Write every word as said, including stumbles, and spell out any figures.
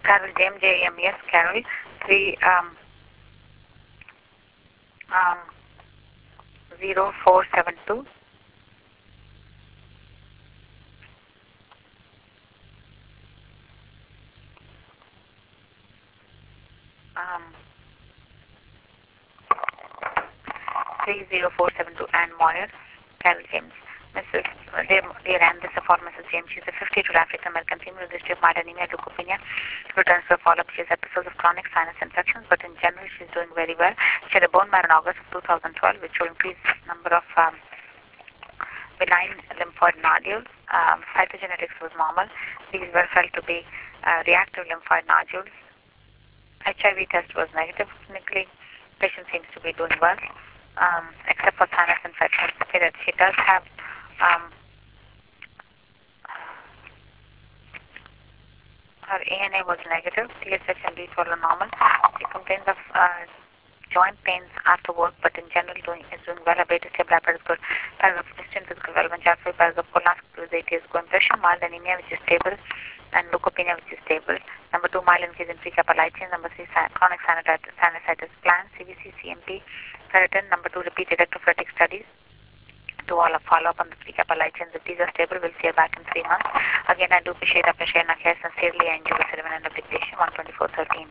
Carol, J M J M, yes, Carol. three, um, um, zero four seven two. Um, three zero four seven two, Anne Moyer, Carol James. Missus Uh, dear, dear Anne, this is for Missus James. She's a fifty-two African American female with history of mild anemia, leukopenia. Returns for follow-up. She has episodes of chronic sinus infections, but in general, she's doing very well. She had a bone marrow in August of two thousand twelve, which will increase number of um, benign lymphoid nodules. Um, cytogenetics was normal. These were felt to be uh, reactive lymphoid nodules. H I V test was negative clinically. Patient seems to be doing well, um, except for sinus infections. Okay, that she does have um, her A N A was negative. T S H and D twelve are normal. She complains of uh, joint pains after work, but in general doing is doing well. Ability stable appetite is good. Paragraph distant physical development chart for paragraph colonoscopy with eight years ago. Impression mild anemia which is stable and leukopenia which is stable. Number two, mild increase in pre-kappa light chain. Number three, chronic sinusitis, sinusitis plan, C V C, C M P, ferritin. Number two, repeat electrophoretic studies. Do all a follow-up on the pre-kappa light chains. If these are stable, we'll see her back in three months. Again, I do appreciate Doctor Sherna Care sincerely and you will serve an end of dictation one twenty-four thirteen.